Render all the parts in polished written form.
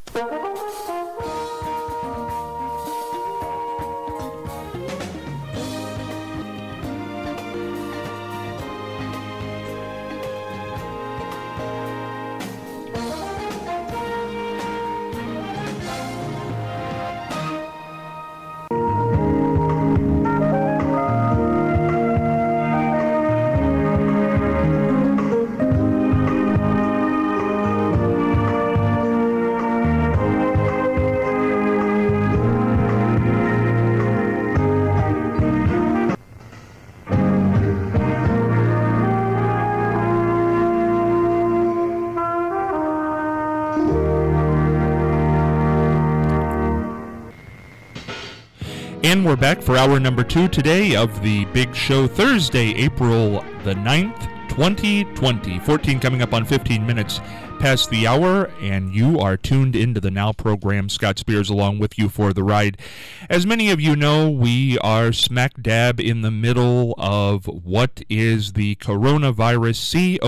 And we're back for hour number 2 today of the Big Show, Thursday, April the 9th, 2020. 14 coming up on 15 minutes past the hour, and you are tuned into the Now program. Scott Spears along with you for the ride. As many of you know, we are smack dab in the middle of what is the coronavirus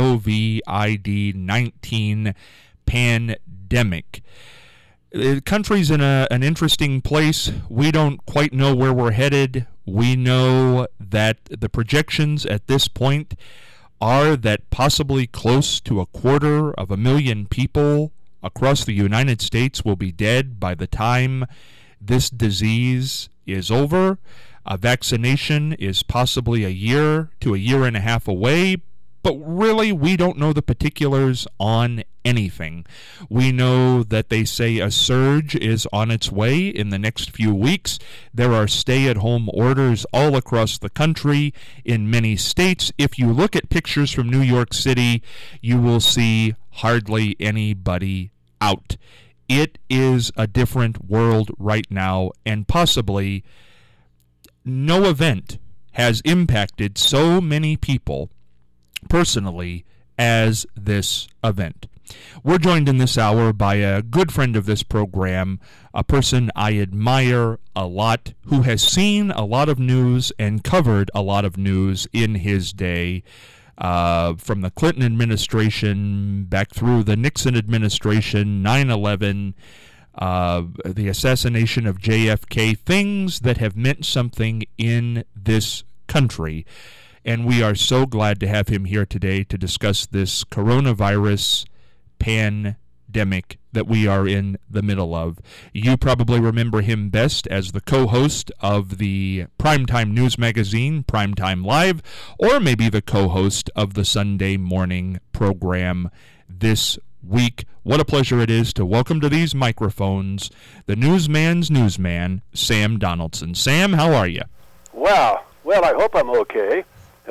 COVID-19 pandemic. The country's in an interesting place. We don't quite know where we're headed. We know that the projections at this point are that possibly close to 250,000 people across the United States will be dead by the time this disease is over. A vaccination is possibly a year to a year and a half away, but really we don't know the particulars on anything. We know that they say a surge is on its way in the next few weeks. There are stay-at-home orders all across the country in many states. If you look at pictures from New York City, you will see hardly anybody out. It is a different world right now, and possibly no event has impacted so many people personally as this event. We're joined in this hour by a good friend of this program, a person I admire a lot, who has seen a lot of news and covered a lot of news in his day, from the Clinton administration back through the Nixon administration, 9/11, the assassination of JFK, things that have meant something in this country. And we are so glad to have him here today to discuss this coronavirus pandemic that we are in the middle of. You probably remember him best as the co-host of the primetime news magazine, Primetime Live, or maybe the co-host of the Sunday morning program This Week. What a pleasure it is to welcome to these microphones the newsman's newsman, Sam Donaldson. Sam, how are you? Well, I hope I'm okay.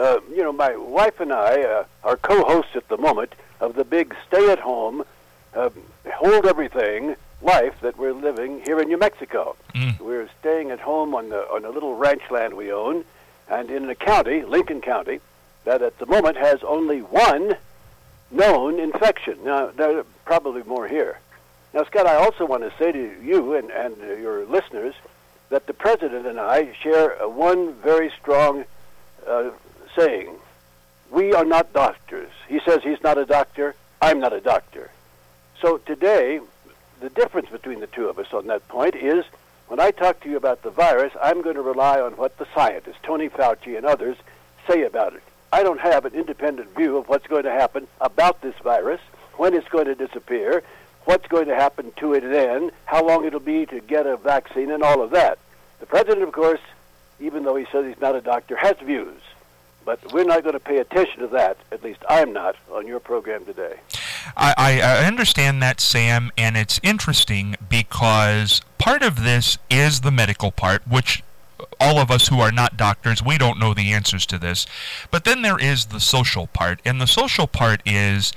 My wife and I are co-hosts at the moment of the big stay-at-home, hold everything life that we're living here in New Mexico. We're staying at home on a little ranch land we own, and in a county, Lincoln County, that at the moment has only one known infection. Now, there are probably more here. Now, Scott, I also want to say to you and your listeners that the President and I share one very strong saying. We are not doctors. He says he's not a doctor. I'm not a doctor. So today, the difference between the two of us on that point is when I talk to you about the virus, I'm going to rely on what the scientists, Tony Fauci and others, say about it. I don't have an independent view of what's going to happen about this virus, when it's going to disappear, what's going to happen to it then, how long it'll be to get a vaccine, and all of that. The President, of course, even though he says he's not a doctor, has views. But we're not going to pay attention to that, at least I'm not, on your program today. I understand that, Sam, and it's interesting because part of this is the medical part, which all of us who are not doctors, we don't know the answers to this. But then there is the social part, and the social part is,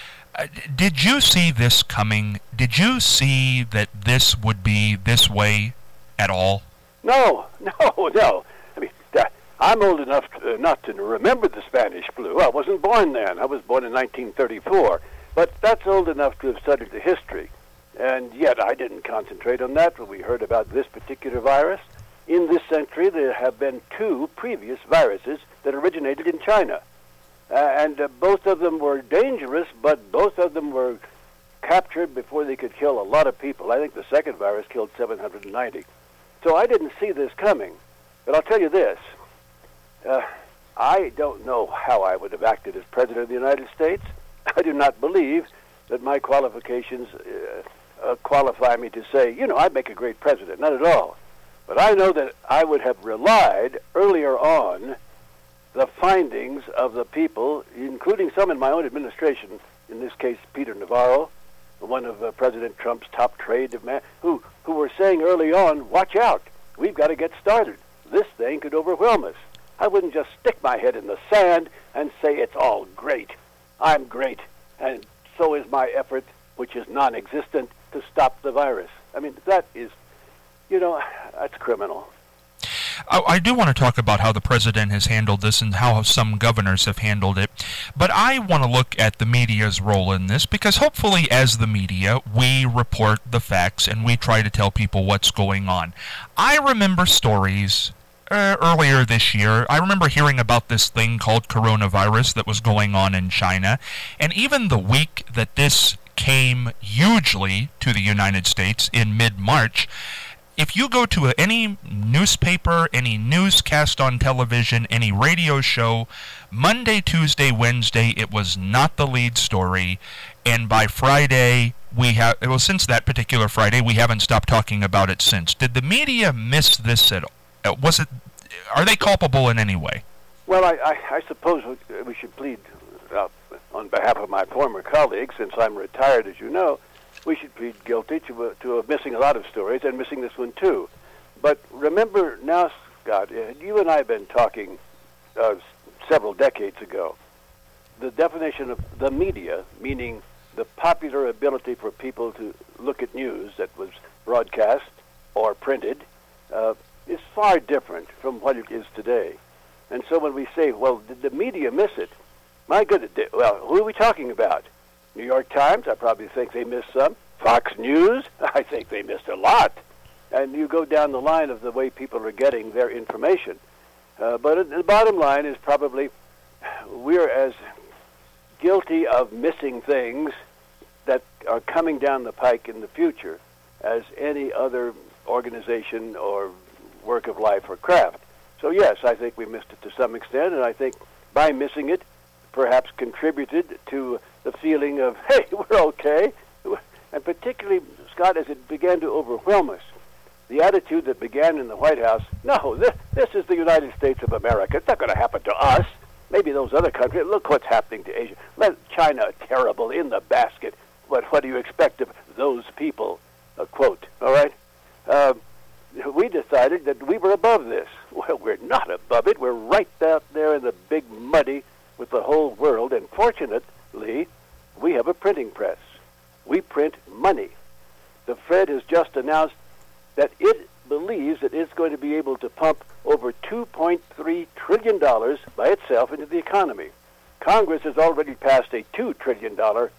did you see this coming? Did you see that this would be this way at all? No. I mean, I'm old enough not to remember the Spanish flu. I wasn't born then. I was born in 1934. But that's old enough to have studied the history. And yet I didn't concentrate on that when we heard about this particular virus. In this century, there have been 2 previous viruses that originated in China. And both of them were dangerous, but both of them were captured before they could kill a lot of people. I think the second virus killed 790. So I didn't see this coming. But I'll tell you this. I don't know how I would have acted as President of the United States. I do not believe that my qualifications qualify me to say, I'd make a great president. Not at all. But I know that I would have relied earlier on the findings of the people, including some in my own administration, in this case Peter Navarro, one of President Trump's top trade men, who were saying early on, watch out, we've got to get started. This thing could overwhelm us. I wouldn't just stick my head in the sand and say it's all great. I'm great, and so is my effort, which is non-existent, to stop the virus. I mean, that is, that's criminal. I do want to talk about how the president has handled this and how some governors have handled it, but I want to look at the media's role in this, because hopefully as the media, we report the facts and we try to tell people what's going on. I remember stories earlier this year. I remember hearing about this thing called coronavirus that was going on in China, and even the week that this came hugely to the United States in mid-March, if you go to any newspaper, any newscast on television, any radio show, Monday, Tuesday, Wednesday, it was not the lead story. And by Friday, since that particular Friday, we haven't stopped talking about it since. Did the media miss this at all? Are they culpable in any way? Well, I suppose we should plead on behalf of my former colleagues, since I'm retired, as you know. We should plead guilty to missing a lot of stories, and missing this one too. But remember now, Scott, you and I have been talking several decades ago. The definition of the media, meaning the popular ability for people to look at news that was broadcast or printed, is far different from what it is today. And so when we say, well, did the media miss it? My goodness, well, who are we talking about? New York Times, I probably think they missed some. Fox News, I think they missed a lot. And you go down the line of the way people are getting their information. But the bottom line is probably we're as guilty of missing things that are coming down the pike in the future as any other organization or work of life or craft. So yes, I think we missed it to some extent, and I think by missing it, perhaps contributed to the feeling of, hey, we're okay. And particularly, Scott, as it began to overwhelm us, the attitude that began in the White House, no, this is the United States of America. It's not going to happen to us. Maybe those other countries. Look what's happening to Asia. Let China, terrible, in the basket. What do you expect of those people? Quote, all right? We decided that we were above this. Well, we're not above it. We're right out there in the big muddy with the whole world, and fortunately, we have a printing press. We print money. The Fed has just announced that it believes that it's going to be able to pump over $2.3 trillion by itself into the economy. Congress has already passed a $2 trillion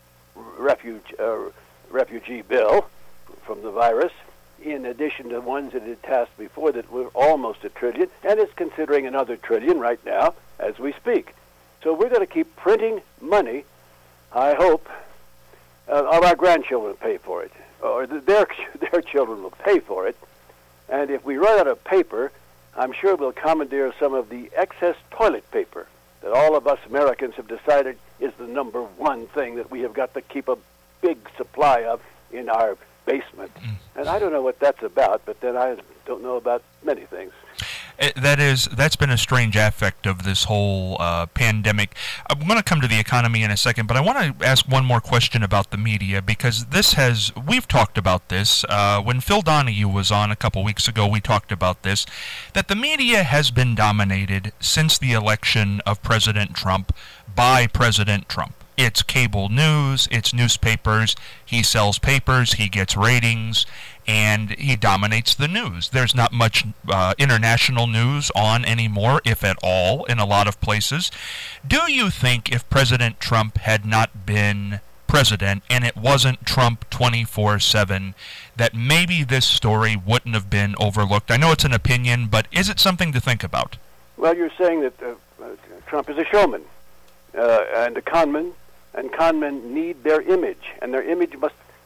refugee bill from the virus, in addition to ones that it passed before that were almost $1 trillion, and it's considering another $1 trillion right now as we speak. So we're going to keep printing money, I hope, our grandchildren pay for it, or their children will pay for it. And if we run out of paper, I'm sure we'll commandeer some of the excess toilet paper that all of us Americans have decided is the number one thing that we have got to keep a big supply of in our basement. And I don't know what that's about, but then I don't know about many things. That's been a strange aspect of this whole pandemic. I'm going to come to the economy in a second, but I want to ask one more question about the media, because we've talked about this. When Phil Donahue was on a couple weeks ago, we talked about this, that the media has been dominated since the election of President Trump by President Trump. It's cable news, it's newspapers, he sells papers, he gets ratings, and he dominates the news. There's not much international news on anymore, if at all, in a lot of places. Do you think if President Trump had not been president and it wasn't Trump 24/7, that maybe this story wouldn't have been overlooked? I know it's an opinion, but is it something to think about? Well, you're saying that Trump is a showman and a conman, and conmen need their image, and their image must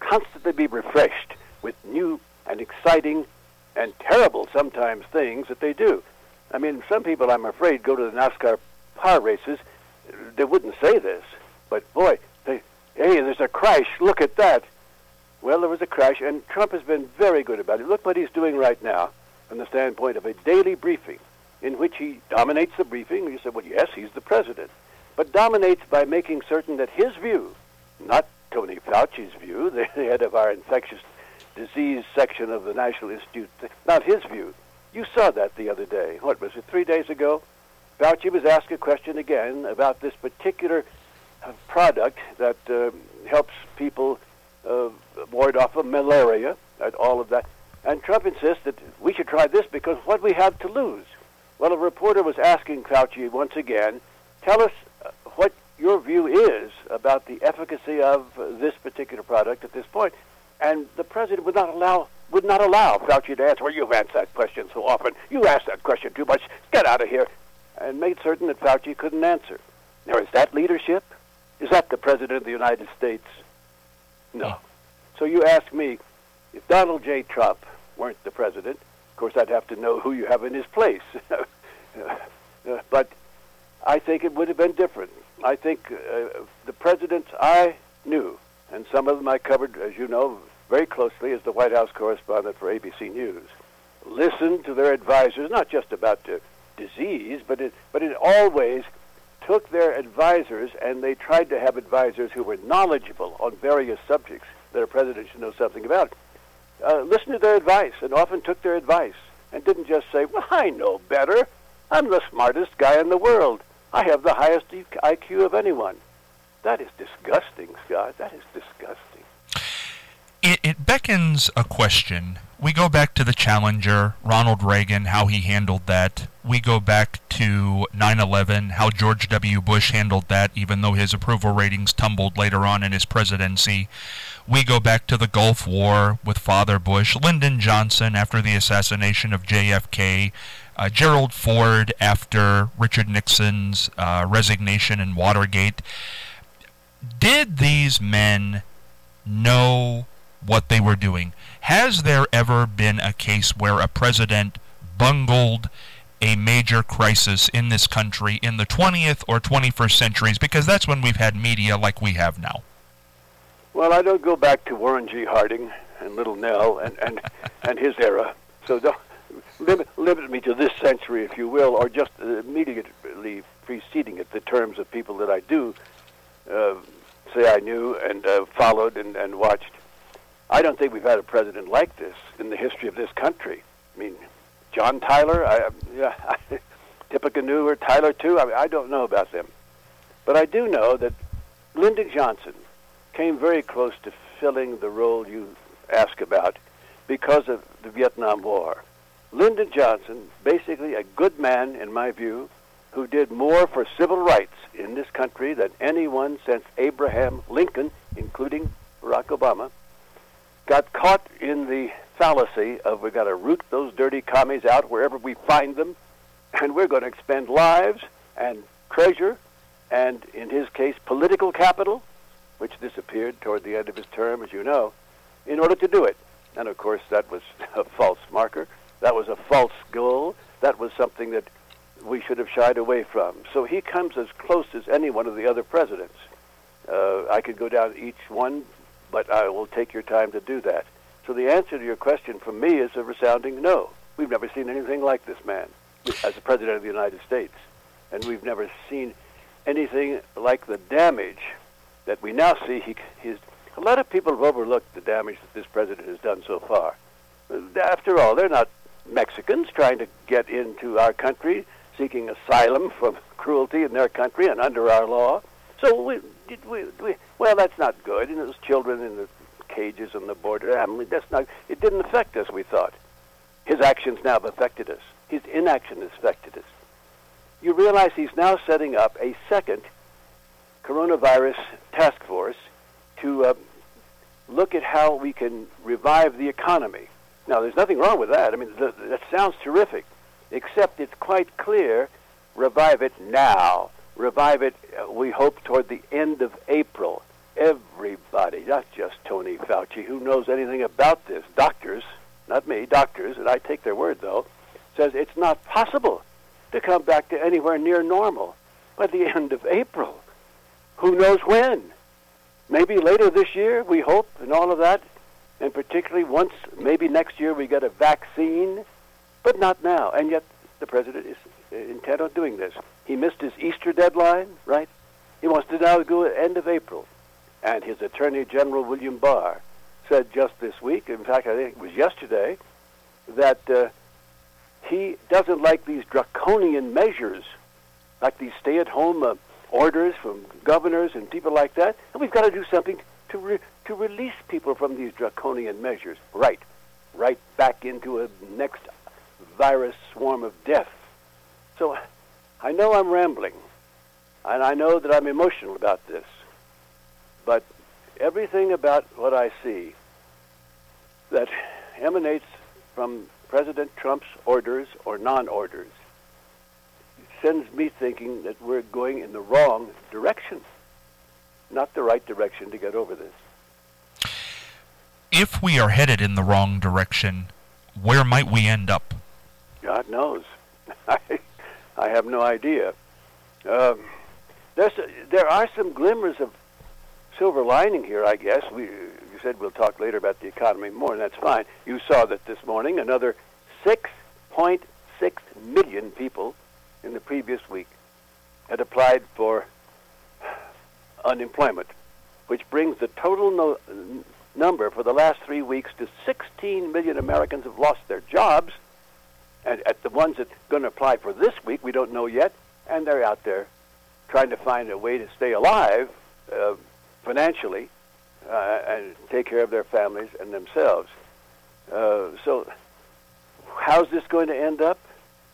constantly be refreshed with new and exciting and terrible sometimes things that they do. I mean, some people, I'm afraid, go to the NASCAR car races. They wouldn't say this, but boy, hey, there's a crash. Look at that. Well, there was a crash, and Trump has been very good about it. Look what he's doing right now from the standpoint of a daily briefing in which he dominates the briefing. You say, well, yes, he's the president, but dominates by making certain that his view, not Tony Fauci's view, the head of our infectious disease section of the National Institute, not his view. You saw that the other day. What was it, 3 days ago? Fauci was asked a question again about this particular product that helps people ward off of malaria and all of that. And Trump insists that we should try this because what we have to lose. Well, a reporter was asking Fauci once again, tell us what your view is about the efficacy of this particular product at this point. And the president would not allow Fauci to answer. Well, you've answered that question so often. You asked that question too much. Get out of here. And made certain that Fauci couldn't answer. Now, is that leadership? Is that the President of the United States? No. So you ask me, if Donald J. Trump weren't the president, of course I'd have to know who you have in his place. But I think it would have been different. I think the presidents I knew, and some of them I covered, as you know, very closely as the White House correspondent for ABC News, listened to their advisors, not just about disease, but it always took their advisors, and they tried to have advisors who were knowledgeable on various subjects that a president should know something about. Listened to their advice, and often took their advice, and didn't just say, well, I know better. I'm the smartest guy in the world. I have the highest IQ of anyone. That is disgusting, Scott. That is disgusting. It beckons a question. We go back to the Challenger, Ronald Reagan, how he handled that. We go back to 9/11, how George W. Bush handled that, even though his approval ratings tumbled later on in his presidency. We go back to the Gulf War with Father Bush, Lyndon Johnson after the assassination of JFK, Gerald Ford after Richard Nixon's resignation in Watergate. Did these men know what they were doing? Has there ever been a case where a president bungled a major crisis in this country in the 20th or 21st centuries? Because that's when we've had media like we have now. Well, I don't go back to Warren G. Harding and Little Nell and his era. So don't limit me to this century, if you will, or just immediately preceding it, the terms of people that I do say I knew and followed and watched. I don't think we've had a president like this in the history of this country. I mean, John Tyler, Tippecanoe or Tyler too, I don't know about them. But I do know that Lyndon Johnson came very close to filling the role you ask about because of the Vietnam War. Lyndon Johnson, basically a good man, in my view, who did more for civil rights in this country than anyone since Abraham Lincoln, including Barack Obama, got caught in the fallacy of we've got to root those dirty commies out wherever we find them, and we're going to expend lives and treasure and, in his case, political capital, which disappeared toward the end of his term, as you know, in order to do it. And, of course, that was a false marker. That was a false goal. That was something that we should have shied away from. So he comes as close as any one of the other presidents. I could go down each one, but I will take your time to do that. So the answer to your question from me is a resounding no. We've never seen anything like this man as the President of the United States. And we've never seen anything like the damage that we now see. A lot of people have overlooked the damage that this president has done so far. After all, they're not Mexicans trying to get into our country, seeking asylum from cruelty in their country and under our law. So well, that's not good. And those children in the cages on the border, it didn't affect us, we thought. His actions now have affected us. His inaction has affected us. You realize he's now setting up a second coronavirus task force to look at how we can revive the economy. Now, there's nothing wrong with that. I mean, that sounds terrific, except it's quite clear, revive it now. Revive it, we hope, toward the end of April. everybody, not just Tony Fauci, who knows anything about this, doctors, not me, doctors, and I take their word, though, says it's not possible to come back to anywhere near normal by the end of April. Who knows when? Maybe later this year, we hope, and all of that, and particularly once, maybe next year, we get a vaccine, but not now. And yet the president is intent on doing this. He missed his Easter deadline, right? He wants to now go at end of April. And his Attorney General, William Barr, said just this week, in fact, I think it was yesterday, that he doesn't like these draconian measures, like these stay-at-home orders from governors and people like that, and we've got to do something to release people from these draconian measures. Right back into a next virus swarm of death. So I know I'm rambling, and I know that I'm emotional about this, but everything about what I see that emanates from President Trump's orders or non-orders sends me thinking that we're going in the wrong direction, not the right direction to get over this. If we are headed in the wrong direction, where might we end up? God knows. I have no idea. There are some glimmers of silver lining here, I guess. You said we'll talk later about the economy more, and that's fine. You saw that this morning. Another 6.6 million people in the previous week had applied for unemployment, which brings the total number for the last 3 weeks to 16 million Americans have lost their jobs. And at the ones that are going to apply for this week, we don't know yet, and they're out there trying to find a way to stay alive financially and take care of their families and themselves. So how's this going to end up?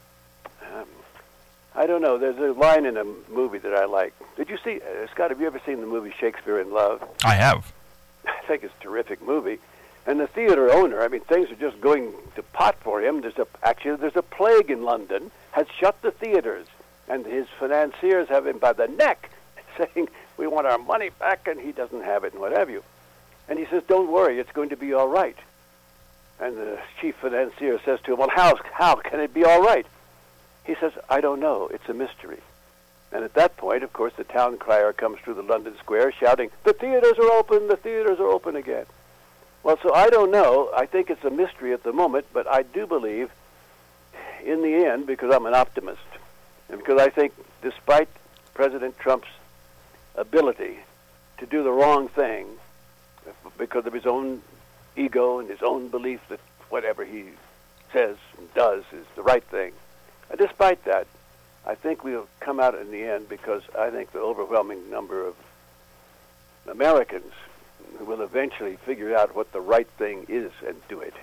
I don't know. There's a line in a movie that I like. Did you see, Scott, have you ever seen the movie Shakespeare in Love? I have. I think it's a terrific movie. And the theater owner, I mean, things are just going to pot for him. There's a plague in London, has shut the theaters, and his financiers have him by the neck, saying, we want our money back, and he doesn't have it, and what have you. And he says, don't worry, it's going to be all right. And the chief financier says to him, well, how can it be all right? He says, I don't know, it's a mystery. And at that point, of course, the town crier comes through the London Square shouting, the theaters are open again. Well, so I don't know. I think it's a mystery at the moment, but I do believe in the end, because I'm an optimist, and because I think despite President Trump's ability to do the wrong thing because of his own ego and his own belief that whatever he says and does is the right thing, despite that, I think we'll come out in the end because I think the overwhelming number of Americans will eventually figure out what the right thing is and do it.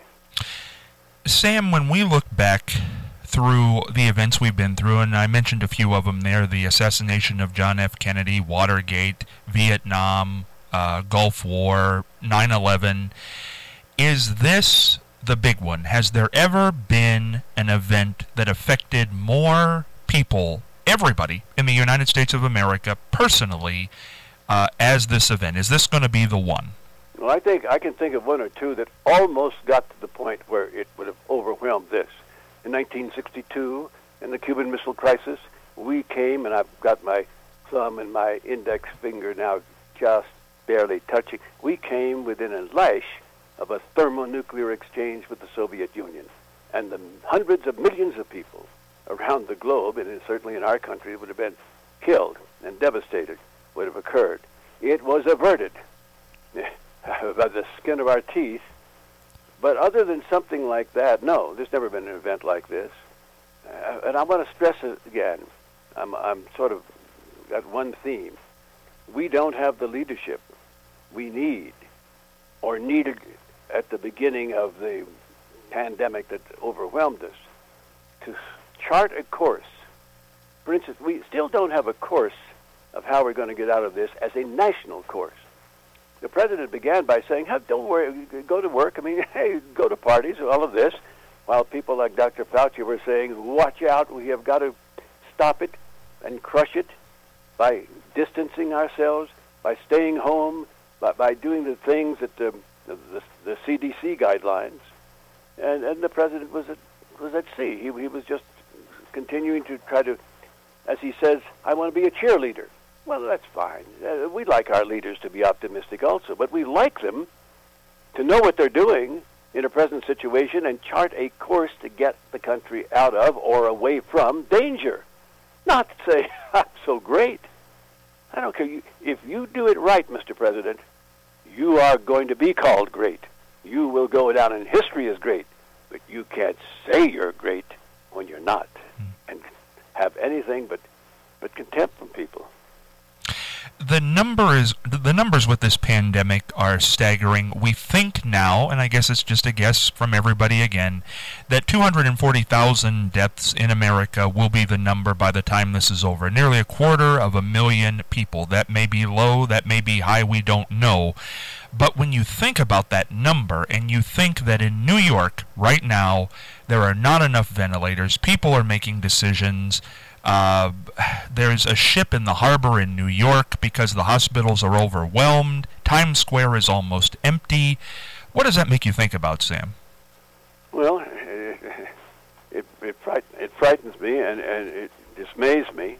Sam, when we look back through the events we've been through, and I mentioned a few of them there, the assassination of John F. Kennedy, Watergate, Vietnam, Gulf War, 9/11, is this the big one? Has there ever been an event that affected more people, everybody in the United States of America, personally, as this event? Is this going to be the one? Well, I think I can think of one or two that almost got to the point where it would have overwhelmed this. In 1962, in the Cuban Missile Crisis, we came, and I've got my thumb and my index finger now just barely touching, we came within a lash of a thermonuclear exchange with the Soviet Union. And the hundreds of millions of people around the globe, and certainly in our country, would have been killed and devastated, would have occurred. It was averted by the skin of our teeth. But other than something like that, no, there's never been an event like this. And I want to stress it again. I'm sort of got one theme. We don't have the leadership we need or needed at the beginning of the pandemic that overwhelmed us to chart a course. For instance, we still don't have a course of how we're going to get out of this as a national course. The president began by saying, don't worry, go to work. I mean, hey, go to parties, all of this, while people like Dr. Fauci were saying, watch out, we have got to stop it and crush it by distancing ourselves, by staying home, by doing the things that the CDC guidelines, and the president was at sea. He was just continuing to try to, as he says, I want to be a cheerleader. Well, that's fine. We like our leaders to be optimistic also, but we like them to know what they're doing in a present situation and chart a course to get the country out of or away from danger. Not to say, I'm so great. I don't care. If you do it right, Mr. President, you are going to be called great. You will go down in history as great, but you can't say you're great when you're not and have anything but contempt from people. The numbers with this pandemic are staggering. We think now, and I guess it's just a guess from everybody again, that 240,000 deaths in America will be the number by the time this is over. Nearly 250,000 people. That may be low, that may be high, we don't know. But when you think about that number, and you think that in New York right now there are not enough ventilators, people are making decisions. There's a ship in the harbor in New York because the hospitals are overwhelmed. Times Square is almost empty. What does that make you think about, Sam? Well, it frightens me and it dismays me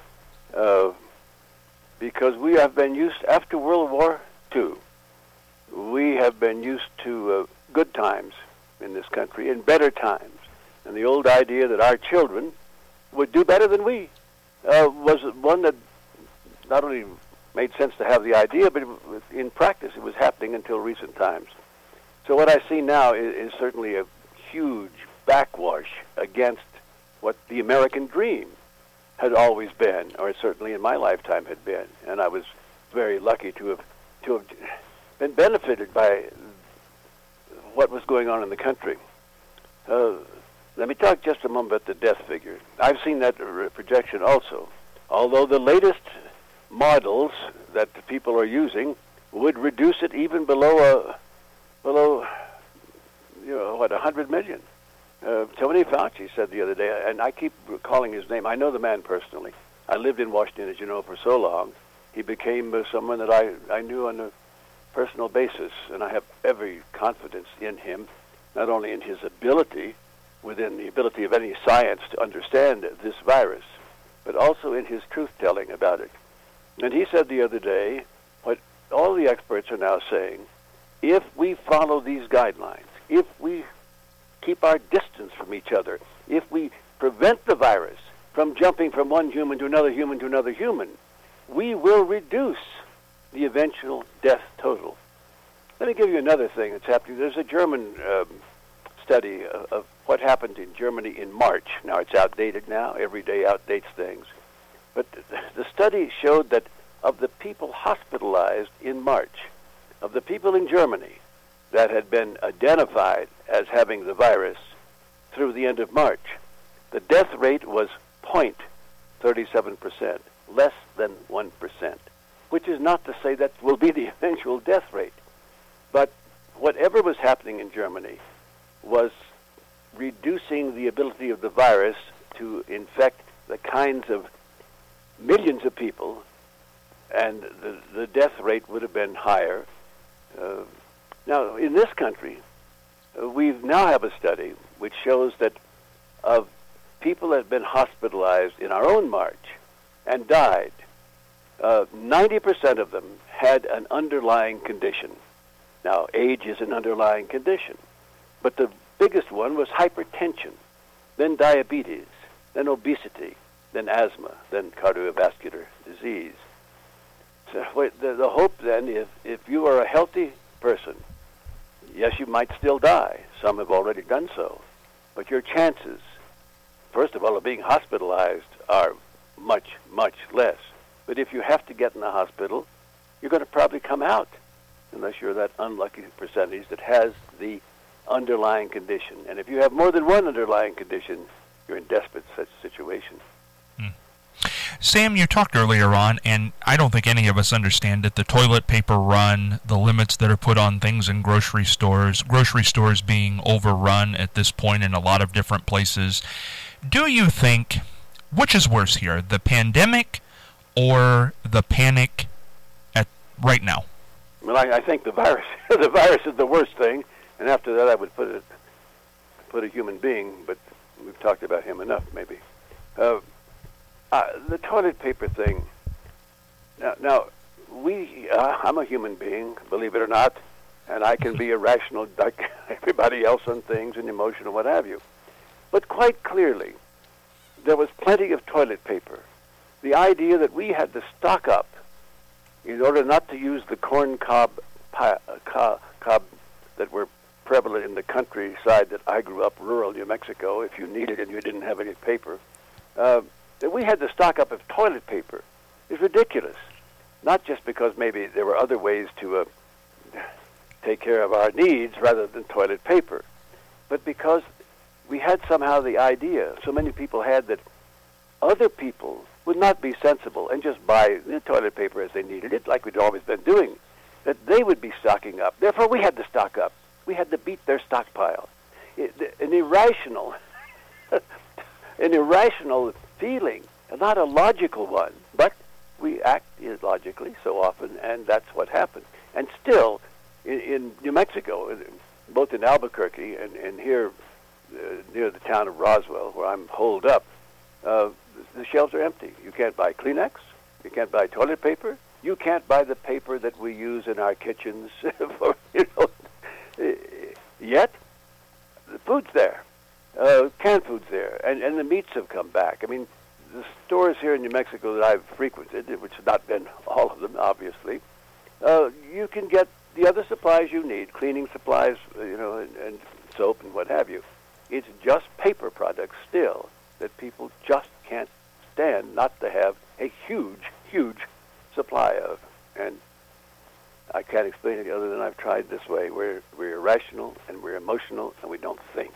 because we have been used, after World War II, we have been used to good times in this country and better times. And the old idea that our children would do better than we was one that not only made sense to have the idea, but in practice it was happening until recent times. So what I see now is certainly a huge backwash against what the American dream had always been, or certainly in my lifetime had been. And I was very lucky to have been benefited by what was going on in the country. Let me talk just a moment about the death figure. I've seen that projection also. Although the latest models that the people are using would reduce it even below 100 million. Tony Fauci said the other day, and I keep calling his name. I know the man personally. I lived in Washington, as you know, for so long. He became someone that I knew on a personal basis, and I have every confidence in him, not only in his ability, within the ability of any science to understand this virus, but also in his truth-telling about it. And he said the other day, what all the experts are now saying, if we follow these guidelines, if we keep our distance from each other, if we prevent the virus from jumping from one human to another human to another human, we will reduce the eventual death total. Let me give you another thing that's happening. There's a German study of what happened in Germany in March. Now, it's outdated now. Every day outdates things. But the study showed that of the people hospitalized in March, of the people in Germany that had been identified as having the virus through the end of March, the death rate was 0.37%, less than 1%, which is not to say that will be the eventual death rate. But whatever was happening in Germany was reducing the ability of the virus to infect the kinds of millions of people, and the death rate would have been higher. Now, in this country, we now have a study which shows that of people that have been hospitalized in our own March and died, 90% of them had an underlying condition. Now, age is an underlying condition, but the biggest one was hypertension, then diabetes, then obesity, then asthma, then cardiovascular disease. So the hope then is if you are a healthy person, yes, you might still die. Some have already done so. But your chances, first of all, of being hospitalized are much, much less. But if you have to get in the hospital, you're going to probably come out, unless you're that unlucky percentage that has the underlying condition. And if you have more than one underlying condition, you're in desperate such situation. Sam, you talked earlier on, and I don't think any of us understand it, the toilet paper run, the limits that are put on things in grocery stores being overrun at this point in a lot of different places. Do you think, which is worse here, the pandemic or the panic right now? Well, I think the virus the virus is the worst thing, and after that I would put a human being, but we've talked about him enough, maybe. The toilet paper thing. Now I'm a human being, believe it or not, and I can be irrational like everybody else on things and emotional, what have you. But quite clearly, there was plenty of toilet paper. The idea that we had to stock up in order not to use the corn cob that were prevalent in the countryside that I grew up, rural New Mexico, if you needed and you didn't have any paper, that we had to stock up of toilet paper is ridiculous. Not just because maybe there were other ways to take care of our needs rather than toilet paper, but because we had somehow the idea, so many people had, that other people would not be sensible and just buy the toilet paper as they needed it, like we'd always been doing, that they would be stocking up. Therefore, we had to stock up. We had to beat their stockpile. An irrational feeling, not a logical one, but we act illogically so often, and that's what happened. And still, in New Mexico, both in Albuquerque and here near the town of Roswell, where I'm holed up, the shelves are empty. You can't buy Kleenex. You can't buy toilet paper. You can't buy the paper that we use in our kitchens. Yet, the food's there. Canned food's there. And the meats have come back. I mean, the stores here in New Mexico that I've frequented, which have not been all of them, obviously, you can get the other supplies you need, cleaning supplies, and soap and what have you. It's just paper products still that people just can't stand not to have a huge, huge supply of. And I can't explain it other than I've tried this way. We're irrational and we're emotional and we don't think.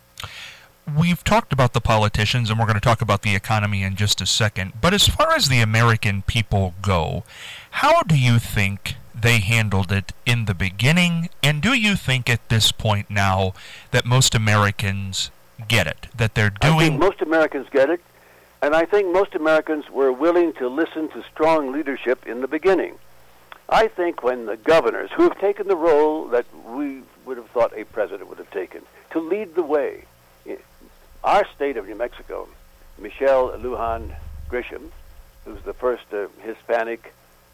We've talked about the politicians, and we're going to talk about the economy in just a second. But as far as the American people go, how do you think they handled it in the beginning? And do you think at this point now that most Americans get it, that they're doing... I think most Americans get it, and I think most Americans were willing to listen to strong leadership in the beginning. I think when the governors, who have taken the role that we would have thought a president would have taken, to lead the way, our state of New Mexico, Michelle Lujan Grisham, who's the first Hispanic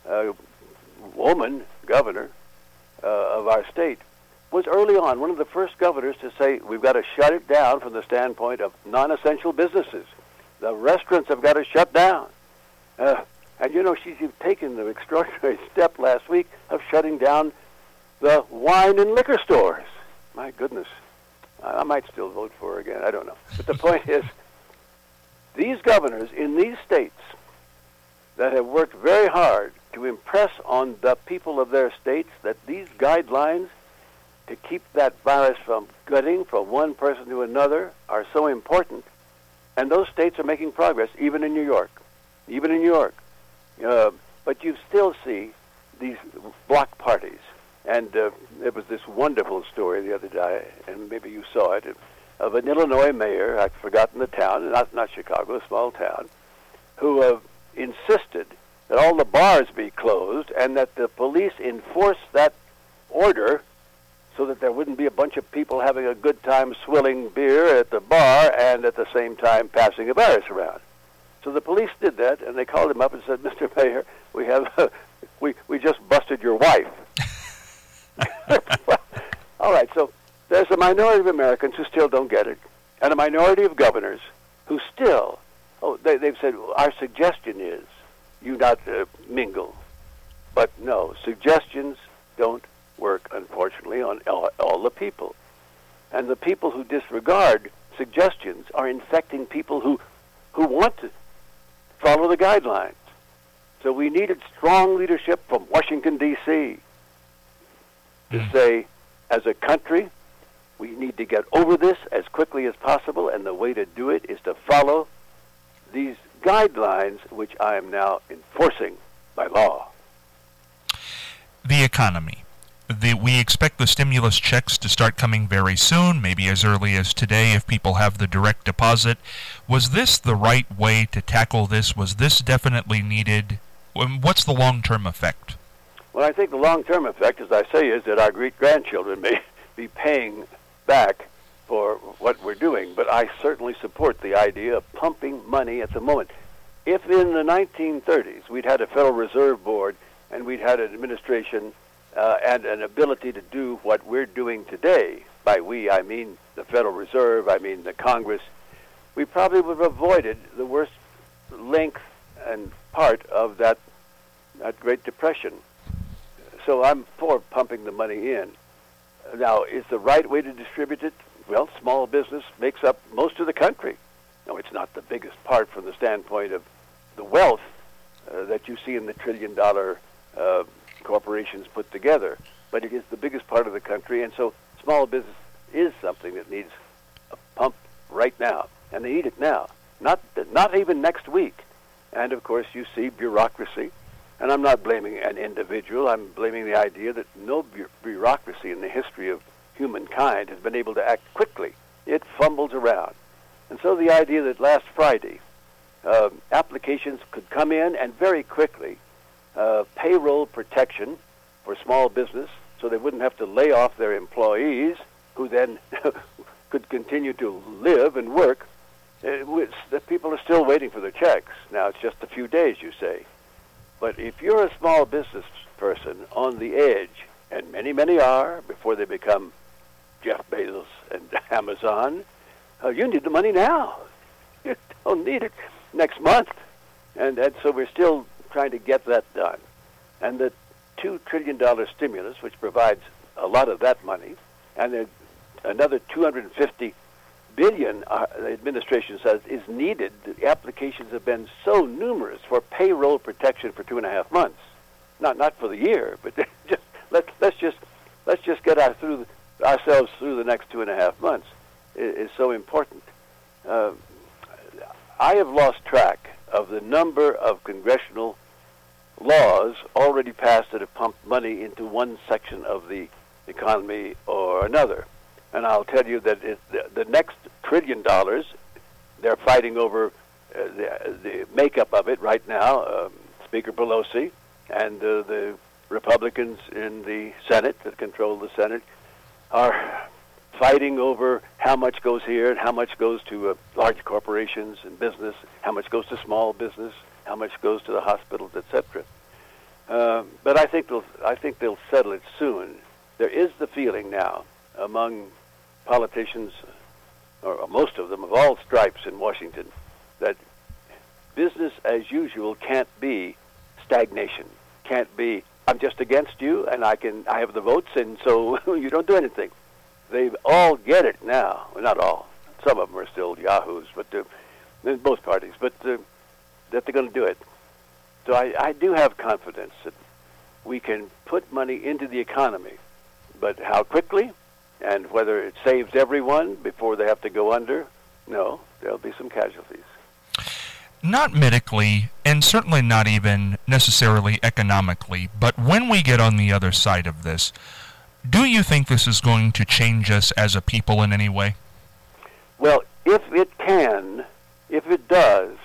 woman governor of our state, was early on one of the first governors to say we've got to shut it down from the standpoint of non-essential businesses. The restaurants have got to shut down. And she's taken the extraordinary step last week of shutting down the wine and liquor stores. My goodness. I might still vote for her again. I don't know. But the point is, these governors in these states that have worked very hard to impress on the people of their states that these guidelines to keep that virus from getting from one person to another are so important. And those states are making progress, even in New York. Even in New York. But you still see these block parties. And there was this wonderful story the other day, and maybe you saw it, of an Illinois mayor, I've forgotten the town, not Chicago, a small town, who insisted that all the bars be closed and that the police enforce that order so that there wouldn't be a bunch of people having a good time swilling beer at the bar and at the same time passing a virus around. So the police did that, and they called him up and said, Mr. Mayor, we just busted your wife. Well, all right, so there's a minority of Americans who still don't get it, and a minority of governors who still, they've said, our suggestion is you not mingle. But no, suggestions don't work, unfortunately, on all the people. And the people who disregard suggestions are infecting people who want to follow the guidelines. So we needed strong leadership from Washington, D.C. to say, as a country, we need to get over this as quickly as possible, and the way to do it is to follow these guidelines, which I am now enforcing by law. The economy. We expect the stimulus checks to start coming very soon, maybe as early as today if people have the direct deposit. Was this the right way to tackle this? Was this definitely needed? What's the long-term effect? Well, I think the long-term effect, as I say, is that our great-grandchildren may be paying back for what we're doing. But I certainly support the idea of pumping money at the moment. If in the 1930s we'd had a Federal Reserve Board and we'd had an administration and an ability to do what we're doing today, by we I mean the Federal Reserve, I mean the Congress, we probably would have avoided the worst length and part of that Great Depression. So I'm for pumping the money in. Now, is the right way to distribute it? Well, small business makes up most of the country. No, it's not the biggest part from the standpoint of the wealth that you see in the trillion-dollar corporations put together, but it is the biggest part of the country, and so small business is something that needs a pump right now, and they need it now, not even next week. And, of course, you see bureaucracy, and I'm not blaming an individual. I'm blaming the idea that no bureaucracy in the history of humankind has been able to act quickly. It fumbles around. And so the idea that last Friday applications could come in and very quickly payroll protection for small business so they wouldn't have to lay off their employees who then could continue to live and work. The people are still waiting for their checks. Now, it's just a few days, you say. But if you're a small business person on the edge, and many, many are before they become Jeff Bezos and Amazon, you need the money now. You don't need it next month. And so we're still trying to get that done. And the $2 trillion stimulus, which provides a lot of that money, and another $250 billion, the administration says, is needed. The applications have been so numerous for payroll protection for 2.5 months. Not for the year, but just let's just get ourselves through the next 2.5 months. Is so important. I have lost track of the number of congressional laws already passed that have pumped money into one section of the economy or another. And I'll tell you that the next $1 trillion, they're fighting over the makeup of it right now. Speaker Pelosi and the Republicans in the Senate that control the Senate are fighting over how much goes here and how much goes to large corporations and business, how much goes to small business, how much goes to the hospitals, etc. But I think they'll settle it soon. There is the feeling now among politicians, or most of them of all stripes in Washington, that business as usual can't be stagnation. Can't be, I'm just against you and I have the votes and so you don't do anything. They all get it now. Well, not all. Some of them are still yahoos, but in both parties, but that they're going to do it. So I do have confidence that we can put money into the economy, but how quickly and whether it saves everyone before they have to go under, no, there'll be some casualties. Not medically, and certainly not even necessarily economically, but when we get on the other side of this, do you think this is going to change us as a people in any way? Well, if it can, if it does,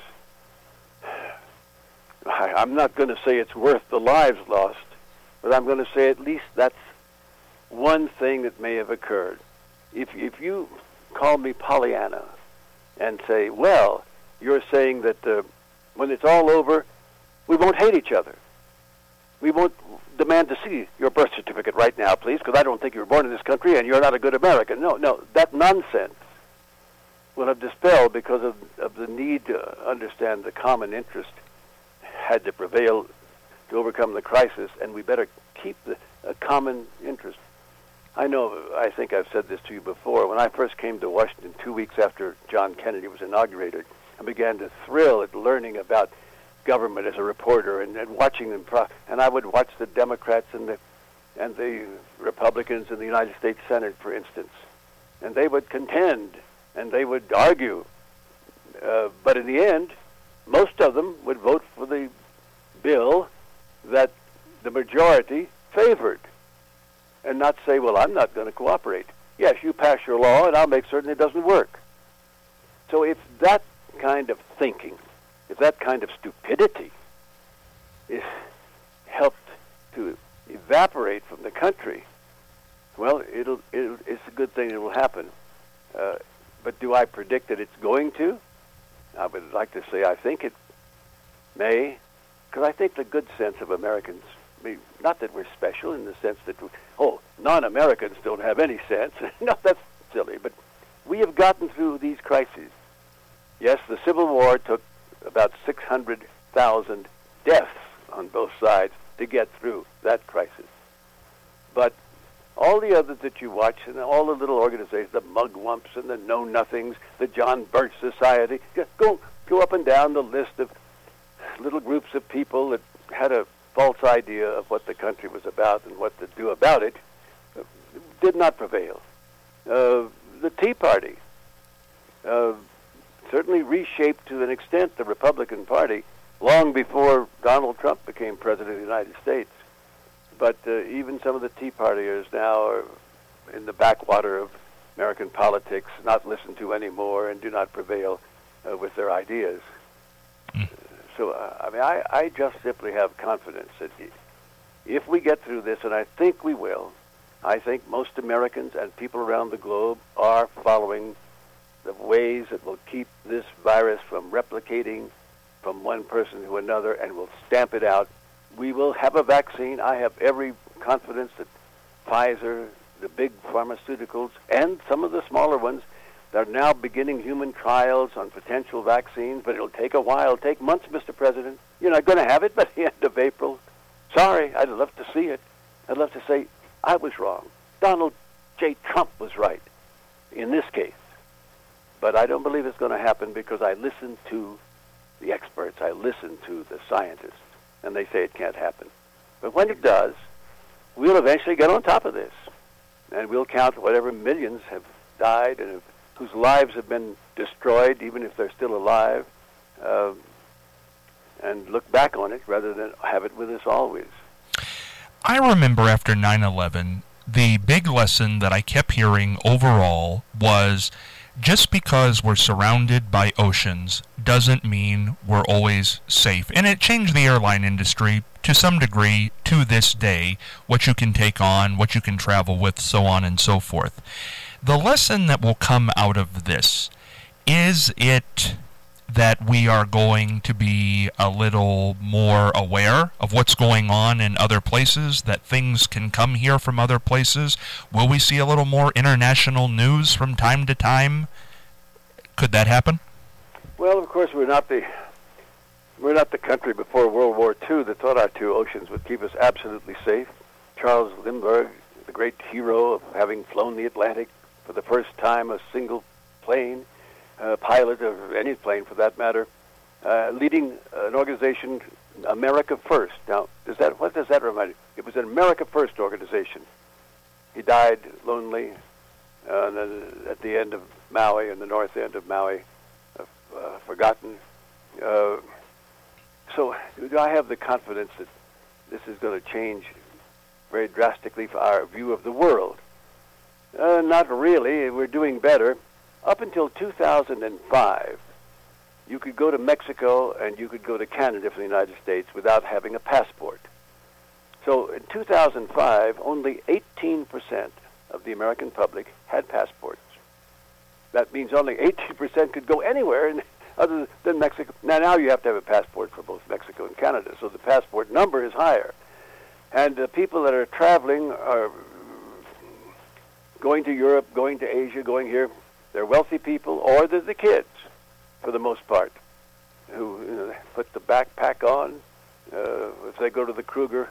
I'm not going to say it's worth the lives lost, but I'm going to say at least that's one thing that may have occurred. If you call me Pollyanna and say, well, you're saying that when it's all over, we won't hate each other. We won't demand to see your birth certificate right now, please, because I don't think you were born in this country and you're not a good American. No, that nonsense will have dispelled because of the need to understand the common interest had to prevail to overcome the crisis, and we better keep the common interest. I think I've said this to you before. When I first came to Washington 2 weeks after John Kennedy was inaugurated, I began to thrill at learning about government as a reporter and watching them. And I would watch the Democrats and the Republicans in the United States Senate, for instance. And they would contend and they would argue. But in the end, most of them would vote for the bill that the majority favored and not say, well, I'm not going to cooperate. Yes, you pass your law and I'll make certain it doesn't work. So if that kind of thinking, if that kind of stupidity is helped to evaporate from the country, well, it's a good thing it will happen. But do I predict that it's going to? I would like to say I think it may, because I think the good sense of Americans, I mean, not that we're special in the sense that, non-Americans don't have any sense. No, that's silly, but we have gotten through these crises. Yes, the Civil War took about 600,000 deaths on both sides to get through that crisis. But all the others that you watch, and all the little organizations, the Mugwumps and the Know-Nothings, the John Birch Society, go up and down the list of little groups of people that had a false idea of what the country was about and what to do about it, did not prevail. The Tea Party certainly reshaped to an extent the Republican Party long before Donald Trump became President of the United States. But even some of the Tea Partiers now are in the backwater of American politics, not listened to anymore, and do not prevail with their ideas. So, I just simply have confidence that if we get through this, and I think we will, I think most Americans and people around the globe are following the ways that will keep this virus from replicating from one person to another and will stamp it out. We will have a vaccine. I have every confidence that Pfizer, the big pharmaceuticals, and some of the smaller ones, they're now beginning human trials on potential vaccines, but it'll take a while. It'll take months, Mr. President. You're not going to have it by the end of April. Sorry, I'd love to see it. I'd love to say, I was wrong. Donald J. Trump was right in this case. But I don't believe it's going to happen because I listen to the experts. I listen to the scientists, and they say it can't happen. But when it does, we'll eventually get on top of this, and we'll count whatever millions have died and whose lives have been destroyed, even if they're still alive, and look back on it rather than have it with us always. I remember after 9/11, the big lesson that I kept hearing overall was just because we're surrounded by oceans doesn't mean we're always safe. And it changed the airline industry to some degree to this day, what you can take on, what you can travel with, so on and so forth. The lesson that will come out of this, is it that we are going to be a little more aware of what's going on in other places, that things can come here from other places? Will we see a little more international news from time to time? Could that happen? Well, of course, we're not the country before World War II that thought our two oceans would keep us absolutely safe. Charles Lindbergh, the great hero of having flown the Atlantic for the first time, a single plane, pilot of any plane for that matter, leading an organization, America First. Now, what does that remind you? It was an America First organization. He died lonely at the end of Maui, in the north end of Maui, forgotten. So do I have the confidence that this is going to change very drastically for our view of the world? Not really. We're doing better. Up until 2005, you could go to Mexico and you could go to Canada from the United States without having a passport. So in 2005, only 18% of the American public had passports. That means only 18% could go anywhere other than Mexico. Now you have to have a passport for both Mexico and Canada, so the passport number is higher. And the people that are traveling are going to Europe, going to Asia, going here. They're wealthy people, or they're the kids, for the most part, who put the backpack on. If they go to the Kruger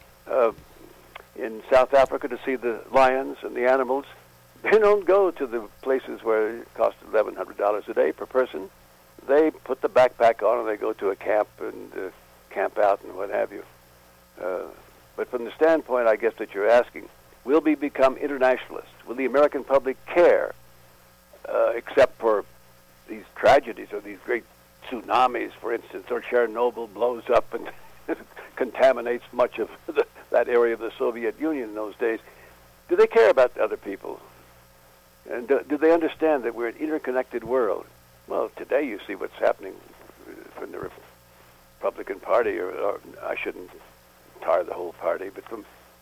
in South Africa to see the lions and the animals, they don't go to the places where it costs $1,100 a day per person. They put the backpack on and they go to a camp and camp out and what have you. But from the standpoint, I guess, that you're asking, will we become internationalists? Will the American public care, except for these tragedies or these great tsunamis, for instance, or Chernobyl blows up and contaminates much of that area of the Soviet Union in those days? Do they care about other people? And do they understand that we're an interconnected world? Well, today you see what's happening from the Republican Party, or I shouldn't tar the whole party, but from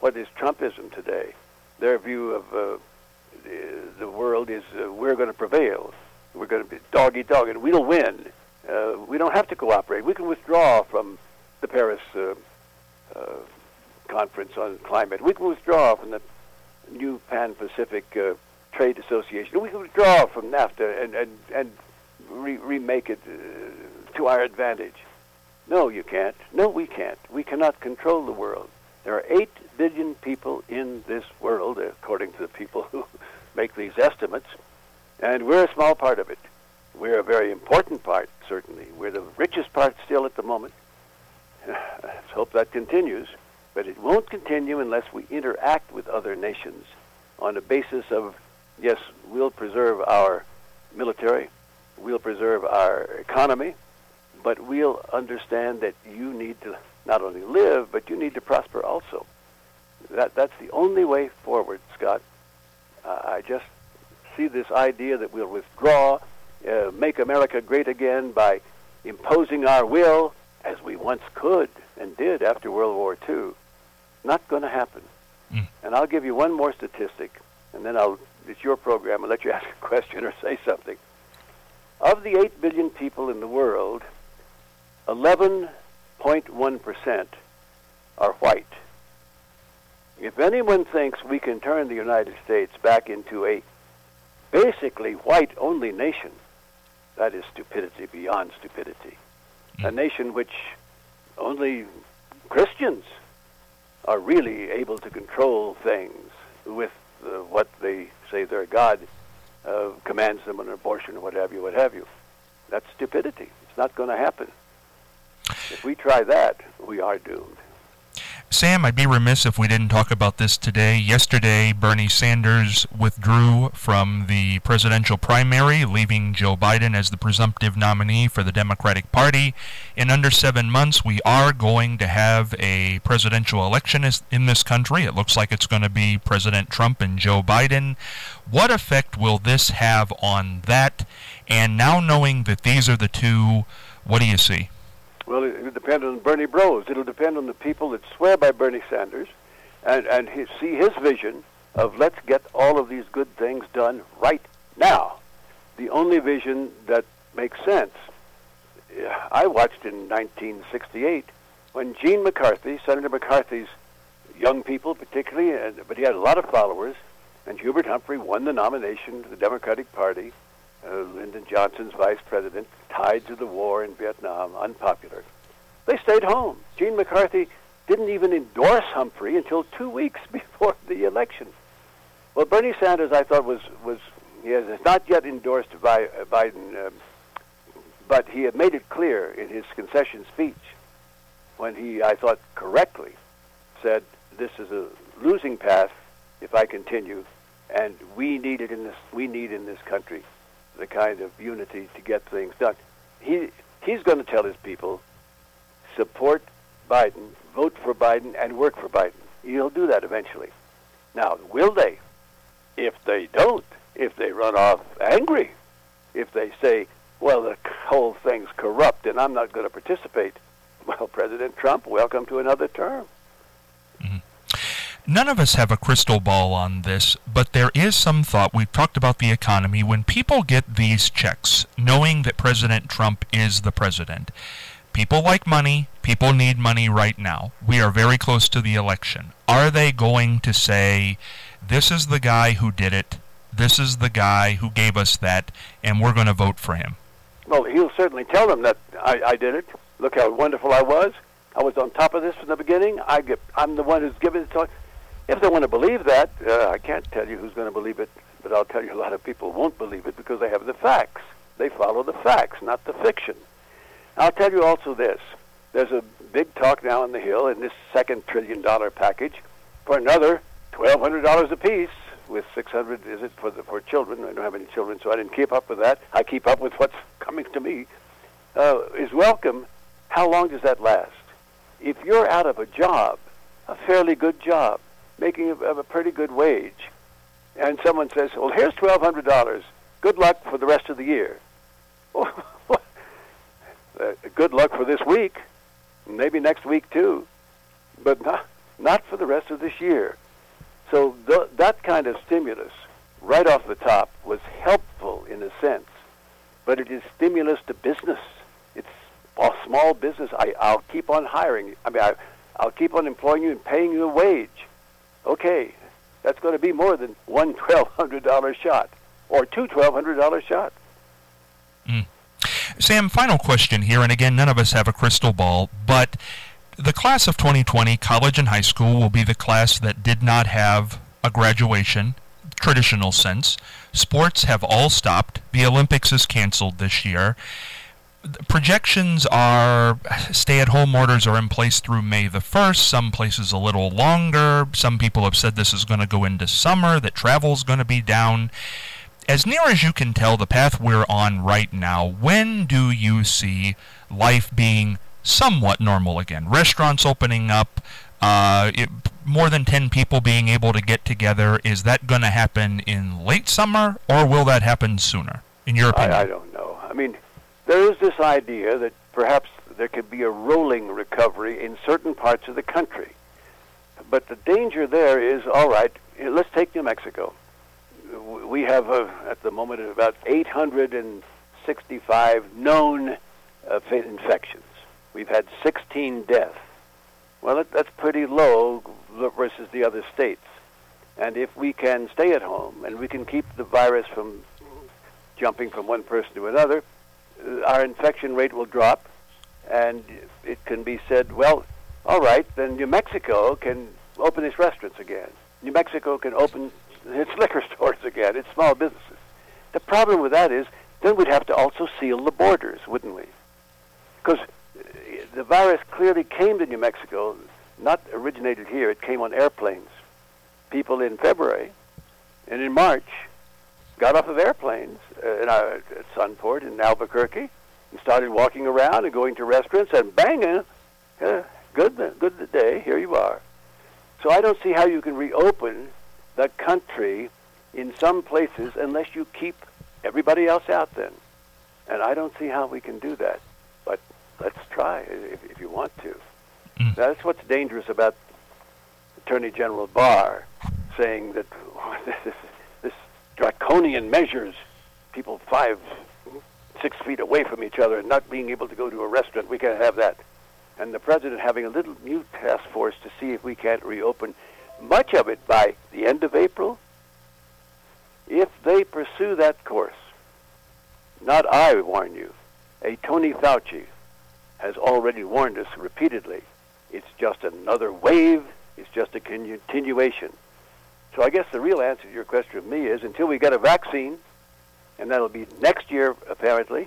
what is Trumpism today. Their view of the world is we're going to prevail. We're going to be dog-eat-dog, and we'll win. We don't have to cooperate. We can withdraw from the Paris conference on climate. We can withdraw from the new Pan-Pacific Trade Association. We can withdraw from NAFTA and remake it to our advantage. No, you can't. No, we can't. We cannot control the world. There are 8 billion people in this world, according to the people who make these estimates, and we're a small part of it. We're a very important part, certainly. We're the richest part still at the moment. Let's hope that continues, but it won't continue unless we interact with other nations on a basis of, yes, we'll preserve our military, we'll preserve our economy, but we'll understand that you need to not only live, but you need to prosper also. That's the only way forward, Scott. I just see this idea that we'll withdraw, make America great again by imposing our will, as we once could and did after World War II. Not going to happen. And I'll give you one more statistic, and then it's your program. I'll let you ask a question or say something. Of the 8 billion people in the world, 11.1% are white. If anyone thinks we can turn the United States back into a basically white-only nation, that is stupidity beyond stupidity. A nation which only Christians are really able to control things with what they say their God commands them, an abortion or what have you, what have you. That's stupidity. It's not going to happen. If we try that, we are doomed. Sam, I'd be remiss if we didn't talk about this today. Yesterday, Bernie Sanders withdrew from the presidential primary, leaving Joe Biden as the presumptive nominee for the Democratic Party. In under 7 months, we are going to have a presidential election in this country. It looks like it's going to be President Trump and Joe Biden. What effect will this have on that? And now knowing that these are the two, what do you see? Well, it'll depend on Bernie Bros. It'll depend on the people that swear by Bernie Sanders and see his vision of let's get all of these good things done right now. The only vision that makes sense. I watched in 1968 when Gene McCarthy, Senator McCarthy's young people particularly, but he had a lot of followers, and Hubert Humphrey won the nomination to the Democratic Party. Lyndon Johnson's vice president, tied to the war in Vietnam, unpopular. They stayed home. Gene McCarthy didn't even endorse Humphrey until 2 weeks before the election. Well, Bernie Sanders, I thought, he has not yet endorsed Biden, but he had made it clear in his concession speech when he, I thought, correctly said, this is a losing path if I continue, and we need in this country the kind of unity to get things done. He's going to tell his people, support Biden, vote for Biden, and work for Biden. He'll do that eventually. Now, will they? If they don't, if they run off angry, if they say, well, the whole thing's corrupt and I'm not going to participate, well, President Trump, welcome to another term. Mm-hmm. None of us have a crystal ball on this, but there is some thought. We've talked about the economy. When people get these checks, knowing that President Trump is the president, people like money. People need money right now. We are very close to the election. Are they going to say, this is the guy who did it, this is the guy who gave us that, and we're going to vote for him? Well, he'll certainly tell them that I did it. Look how wonderful I was. I was on top of this from the beginning. I'm the one who's given it to. If they want to believe that, I can't tell you who's going to believe it, but I'll tell you a lot of people won't believe it because they have the facts. They follow the facts, not the fiction. I'll tell you also this. There's a big talk now on the Hill in this $2 trillion package for another $1,200 apiece with $600, is it, for children? I don't have any children, so I didn't keep up with that. I keep up with what's coming to me. Is welcome. How long does that last? If you're out of a job, a fairly good job, making a pretty good wage, and someone says, well, here's $1,200. Good luck for the rest of the year. Good luck for this week, maybe next week too, but not for the rest of this year. So that kind of stimulus, right off the top, was helpful in a sense, but it is stimulus to business. It's a small business. I'll keep on hiring. I'll keep on employing you and paying you a wage. Okay, that's going to be more than one $1,200 shot or two $1,200 shots. Sam, final question here, and again, none of us have a crystal ball, but the class of 2020, college and high school, will be the class that did not have a graduation, traditional sense. Sports have all stopped. The Olympics is canceled this year. Projections are stay-at-home orders are in place through May the 1st, some places a little longer. Some people have said this is going to go into summer, that travel's going to be down. As near as you can tell, the path we're on right now, when do you see life being somewhat normal again? Restaurants opening up, more than 10 people being able to get together. Is that going to happen in late summer, or will that happen sooner, in your opinion? I don't know. I mean, there is this idea that perhaps there could be a rolling recovery in certain parts of the country. But the danger there is, all right, let's take New Mexico. We have, at the moment, about 865 known infections. We've had 16 deaths. Well, that's pretty low versus the other states. And if we can stay at home and we can keep the virus from jumping from one person to another, our infection rate will drop, and it can be said, well, all right, then New Mexico can open its restaurants again. New Mexico can open its liquor stores again, its small businesses. The problem with that is then we'd have to also seal the borders, wouldn't we? Because the virus clearly came to New Mexico, not originated here. It came on airplanes. People in February and in March got off of airplanes at Sunport in Albuquerque and started walking around and going to restaurants, and bang, good day, here you are. So I don't see how you can reopen the country in some places unless you keep everybody else out then. And I don't see how we can do that. But let's try if you want to. That's what's dangerous about Attorney General Barr saying that this draconian measures, people 5-6 feet away from each other and not being able to go to a restaurant, we can't have that. And the president having a little new task force to see if we can't reopen much of it by the end of April. If they pursue that course, not I warn you, a Tony Fauci has already warned us repeatedly. It's just another wave. It's just a continuation. So I guess the real answer to your question of me is until we get a vaccine, and that'll be next year apparently,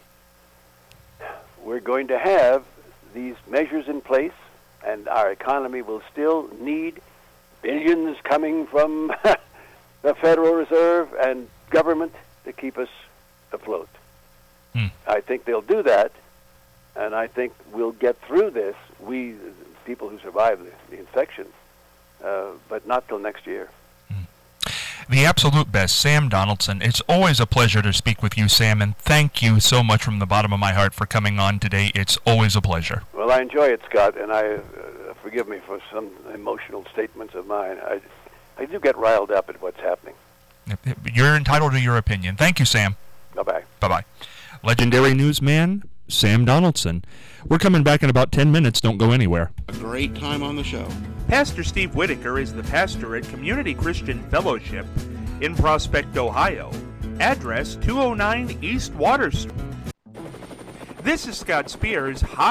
we're going to have these measures in place, and our economy will still need billions coming from the Federal Reserve and government to keep us afloat. I think they'll do that, and I think we'll get through this, we, people who survive the infection, but not till next year. The absolute best, Sam Donaldson. It's always a pleasure to speak with you, Sam, and thank you so much from the bottom of my heart for coming on today. It's always a pleasure. Well, I enjoy it, Scott, and forgive me for some emotional statements of mine. I do get riled up at what's happening. You're entitled to your opinion. Thank you, Sam. Bye-bye. Bye-bye. Legendary newsman, Sam Donaldson. We're coming back in about 10 minutes. Don't go anywhere. A great time on the show. Pastor Steve Whitaker is the pastor at Community Christian Fellowship in Prospect, Ohio. Address 209 East Water Street. This is Scott Spears.